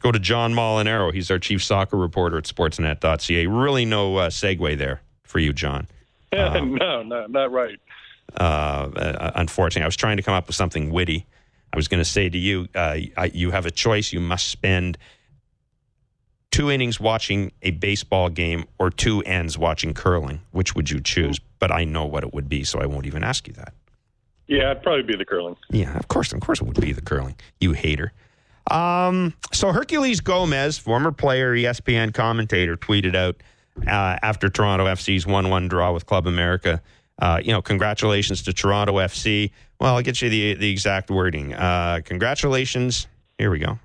go to John Molinaro. He's our chief soccer reporter at sportsnet.ca. Really no segue there for you, John. No, not right. Unfortunately, I was trying to come up with something witty. I was going to say to you, you have a choice. You must spend 2 innings watching a baseball game or 2 ends watching curling. Which would you choose? But I know what it would be, so I won't even ask you that. Yeah, it'd probably be the curling. Yeah, of course it would be the curling. You hater. So Herculez Gomez, former player, ESPN commentator, tweeted out after Toronto FC's 1-1 draw with Club America. Congratulations to Toronto FC. Well, I'll get you the exact wording. Congratulations. Here we go.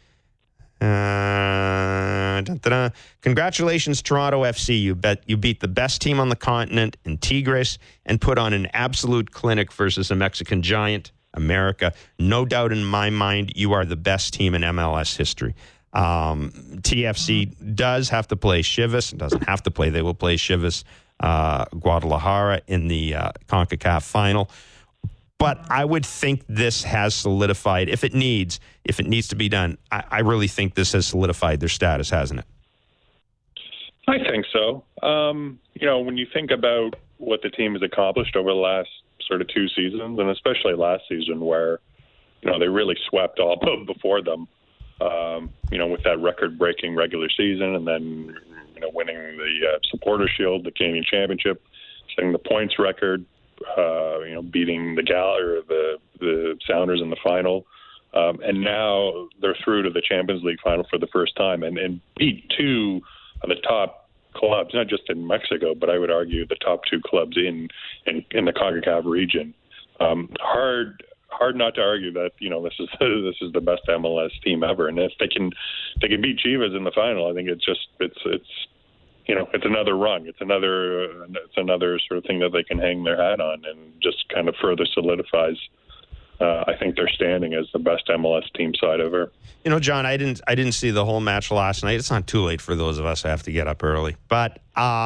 Congratulations, Toronto FC. You beat the best team on the continent in Tigres and put on an absolute clinic versus a Mexican giant, America. No doubt in my mind, you are the best team in MLS history. TFC does have to play Chivas. It doesn't have to play. They will play Chivas Guadalajara in the CONCACAF final. But I would think this has solidified, if it needs to be done, I really think this has solidified their status, hasn't it? I think so. When you think about what the team has accomplished over the last sort of 2 seasons, and especially last season where, they really swept all before them, with that record-breaking regular season and then, winning the Supporter Shield, the Canadian Championship, setting the points record, beating the Sounders in the final. And now they're through to the Champions League final for the first time and beat 2 of the top clubs, not just in Mexico, but I would argue the top 2 clubs in the CONCACAF region. Hard not to argue that, this is the best MLS team ever. And if they can beat Chivas in the final, I think it's another rung. It's another sort of thing that they can hang their hat on, and just kind of further solidifies, I think, their standing as the best MLS team side ever. John, I didn't see the whole match last night. It's not too late for those of us who have to get up early. But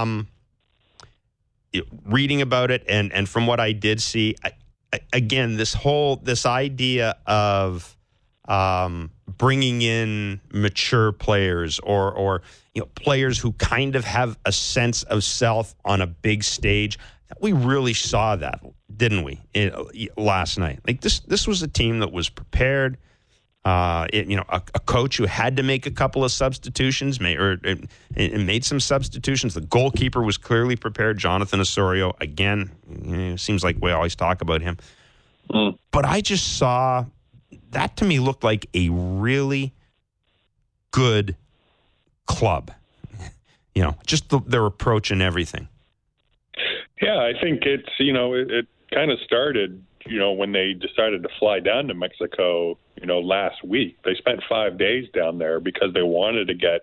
reading about it and from what I did see, again, this idea of bringing in mature players or players who kind of have a sense of self on a big stage. We really saw that, didn't we, last night? Like this was a team that was prepared. A coach who had to make a couple of substitutions, made some substitutions. The goalkeeper was clearly prepared. Jonathan Osorio, again, seems like we always talk about him. But I just saw that, to me, looked like a really good club. Just their approach and everything. Yeah, I think it's, it kind of started, when they decided to fly down to Mexico, last week. They spent 5 days down there because they wanted to get,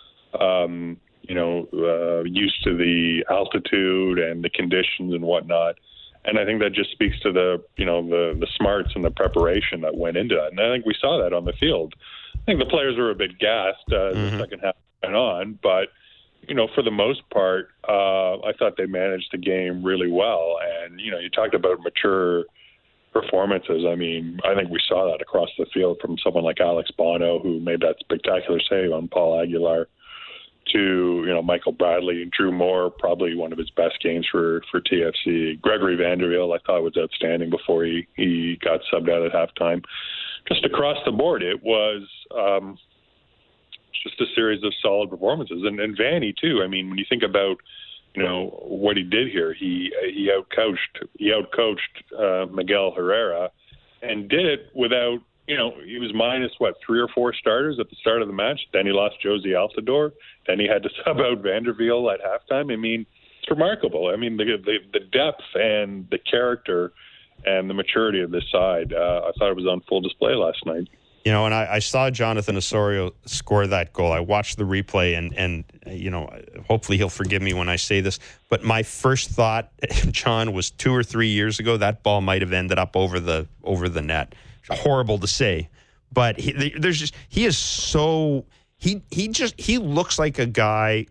used to the altitude and the conditions and whatnot. And I think that just speaks to the smarts and the preparation that went into it. And I think we saw that on the field. I think the players were a bit gassed the second half went on, but for the most part, I thought they managed the game really well. And, you talked about mature performances. I mean, I think we saw that across the field from someone like Alex Bono, who made that spectacular save on Paul Aguilar, to, Michael Bradley and Drew Moore, probably one of his best games for TFC. Gregory Vanderveel, I thought, was outstanding before he got subbed out at halftime. Just across the board, it was just a series of solid performances. And Vanny, too. I mean, when you think about, what he did here, he outcoached Miguel Herrera and did it without, he was minus, 3 or 4 starters at the start of the match. Then he lost Josie Altidore. Then he had to sub out Vanderveel at halftime. I mean, it's remarkable. I mean, the depth and the character and the maturity of this side, I thought it was on full display last night. And I saw Jonathan Osorio score that goal. I watched the replay, and hopefully he'll forgive me when I say this, but my first thought, John, was 2 or 3 years ago, that ball might have ended up over the net. Horrible to say, but he looks like a guy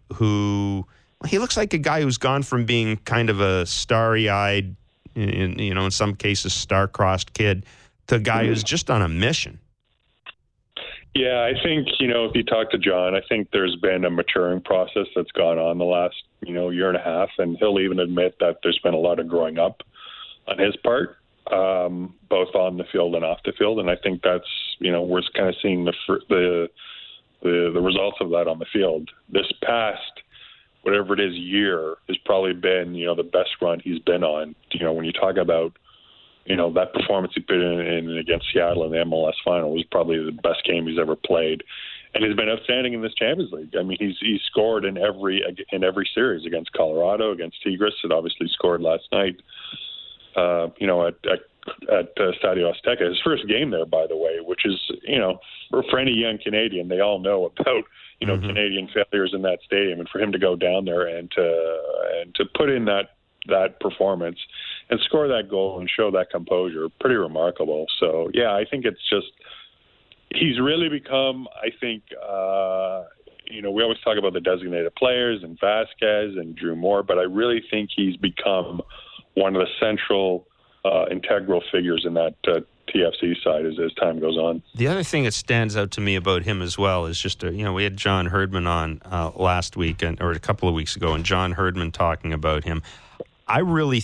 who's gone from being kind of a starry-eyed, in some cases star-crossed kid to a guy who's just on a mission. Yeah, I think, if you talk to John, I think there's been a maturing process that's gone on the last, year and a half, and he'll even admit that there's been a lot of growing up on his part, both on the field and off the field. And I think that's, we're kind of seeing the results of that on the field. This past, whatever it is, year has probably been, the best run he's been on. When you talk about, that performance he put in against Seattle in the MLS final was probably the best game he's ever played. And he's been outstanding in this Champions League. I mean, he's scored in every series against Colorado, against Tigres, and obviously scored last night, at Stadio Azteca. His first game there, by the way, which is, for any young Canadian, they all know about, Canadian failures in that stadium. And for him to go down there and to put in that performance and score that goal and show that composure, pretty remarkable. So, yeah, I think it's just he's really become, I think, we always talk about the designated players and Vasquez and Drew Moore, but I really think he's become one of the central integral figures in that TFC side as time goes on. The other thing that stands out to me about him as well is just, we had John Herdman on last week or a couple of weeks ago, and John Herdman talking about him. I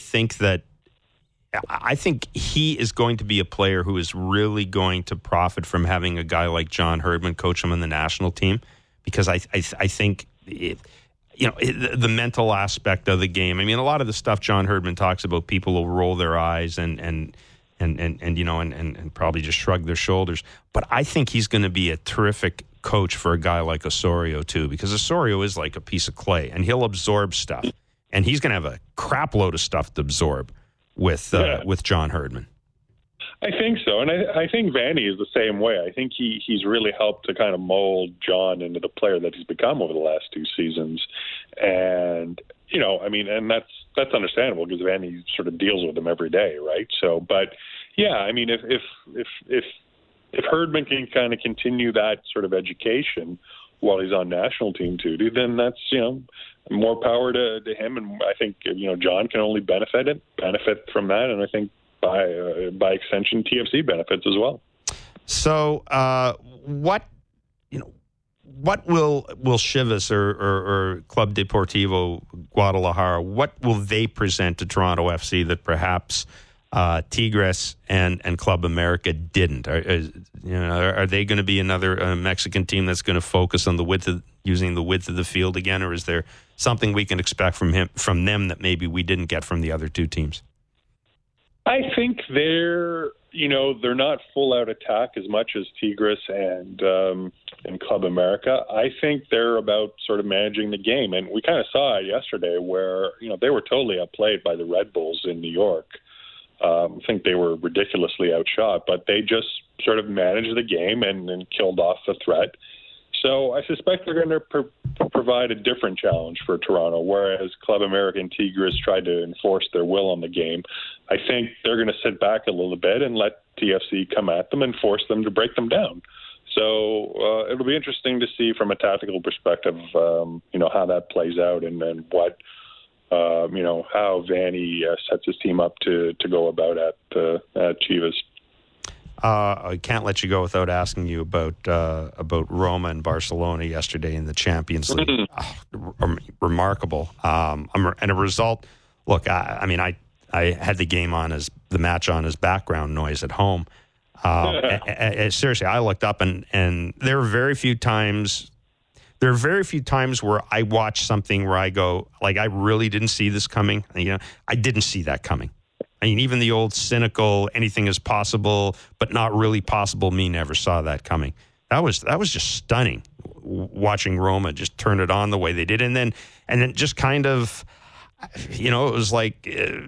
think he is going to be a player who is really going to profit from having a guy like John Herdman coach him on the national team, because I think the mental aspect of the game. I mean, a lot of the stuff John Herdman talks about, people will roll their eyes and probably just shrug their shoulders. But I think he's going to be a terrific coach for a guy like Osorio too, because Osorio is like a piece of clay, and he'll absorb stuff, and he's going to have a crap load of stuff to absorb with John Herdman. I think so, and I think Vanny is the same way. I think he's really helped to kind of mold John into the player that he's become over the last two seasons, and and that's understandable because Vanny sort of deals with him every day, right? So, but yeah, I mean, if Herdman can kind of continue that sort of education while he's on national team duty, then that's more power to him, and I think John can only benefit from that, and I think by extension TFC benefits as well. So what will Chivas or Club Deportivo Guadalajara, what will they present to Toronto FC that perhaps Tigres and Club America didn't? Are they going to be another Mexican team that's going to focus on using the width of the field again, or is there something we can expect from them that maybe we didn't get from the other two teams? I think they're not full out attack as much as Tigres and Club America. I think they're about sort of managing the game, and we kind of saw it yesterday where they were totally outplayed by the Red Bulls in New York. I think they were ridiculously outshot, but they just sort of managed the game and killed off the threat. So I suspect they're going to provide a different challenge for Toronto, whereas Club America and Tigres tried to enforce their will on the game. I think they're going to sit back a little bit and let TFC come at them and force them to break them down. So it'll be interesting to see from a tactical perspective, how that plays out and what, how Vanny sets his team up to go about at Chivas. I can't let you go without asking you about Roma and Barcelona yesterday in the Champions League. Remarkable. And a result. Look, I had the match on as background noise at home. Seriously, I looked up and there are very few times where I watch something where I go, like, I really didn't see this coming. I didn't see that coming. I mean, even the old cynical, anything is possible, but not really possible, me never saw that coming. That was just stunning, watching Roma just turn it on the way they did. And then just kind of, it was like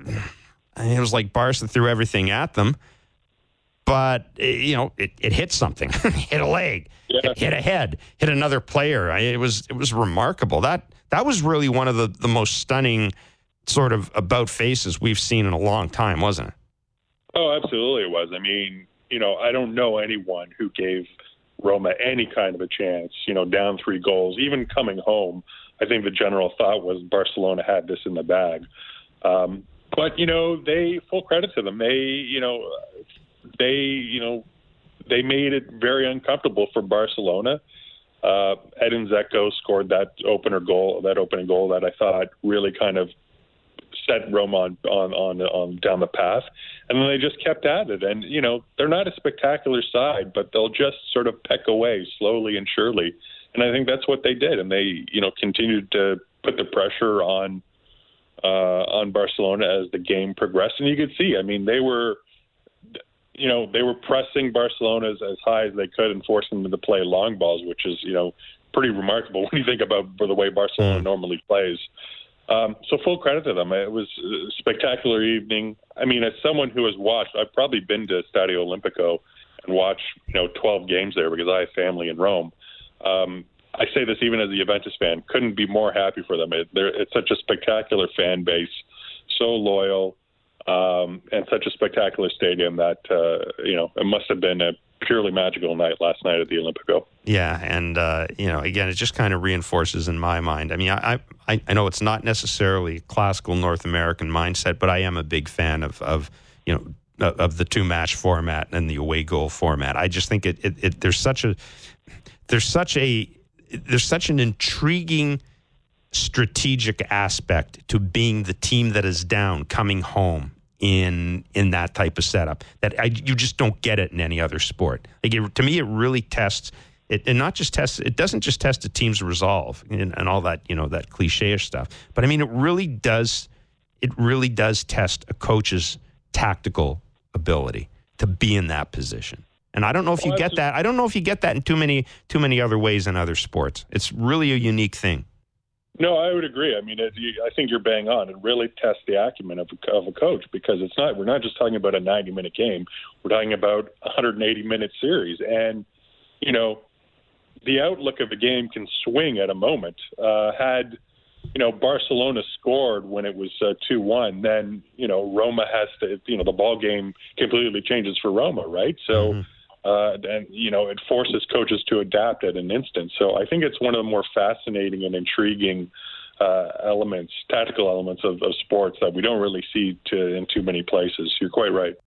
Barca threw everything at them, but, it hit something, hit a leg, hit a head, hit another player. It was remarkable. That was really one of the most stunning sort of about faces we've seen in a long time, wasn't it? Oh, absolutely it was. I mean, I don't know anyone who gave Roma any kind of a chance, down 3 goals, even coming home. I think the general thought was Barcelona had this in the bag. But, they, full credit to them. They they made it very uncomfortable for Barcelona. Edin Dzeko scored that opening goal that I thought really kind of set Roma on down the path, and then they just kept at it. And they're not a spectacular side, but they'll just sort of peck away slowly and surely. And I think that's what they did, and they continued to put the pressure on Barcelona as the game progressed. And you could see, I mean, they were pressing Barcelona as high as they could and forcing them to play long balls, which is, pretty remarkable when you think about the way Barcelona normally plays. So full credit to them. It was a spectacular evening. I mean, as someone who has watched, I've probably been to Stadio Olimpico and watched, 12 games there because I have family in Rome. I say this even as a Juventus fan, couldn't be more happy for them. It's such a spectacular fan base, so loyal, and such a spectacular stadium that, it must have been a purely magical night last night at the Olimpico. Yeah, and, again, it just kind of reinforces in my mind. I mean, I know it's not necessarily a classical North American mindset, but I am a big fan of the two-match format and the away goal format. I just think there's such an intriguing strategic aspect to being the team that is down coming home in that type of setup that you just don't get it in any other sport. To me, it really tests it, and not just tests. It doesn't just test a team's resolve and all that that cliche-ish stuff. But I mean, it really does test a coach's tactical ability to be in that position. And I don't know if you get that. I don't know if you get that in too many other ways in other sports. It's really a unique thing. No, I would agree. I mean, I think you're bang on. It really tests the acumen of a coach because we're not just talking about a 90-minute game. We're talking about a 180-minute series. And, the outlook of the game can swing at a moment. Had Barcelona scored when it was 2-1, then, Roma has to, the ball game completely changes for Roma, right? So, and, it forces coaches to adapt at an instant. So I think it's one of the more fascinating and intriguing tactical elements of sports that we don't really see in too many places. You're quite right.